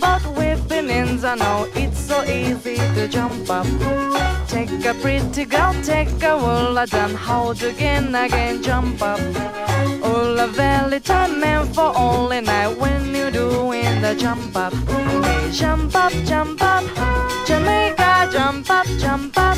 about with beginnings. I know it's so easy to jump up. Take a pretty girl, take a wool, then hold again, jump up. All a valley time meant for only night when you're doing the jump up. Hey, jump up, Jamaica, jump up, jump up.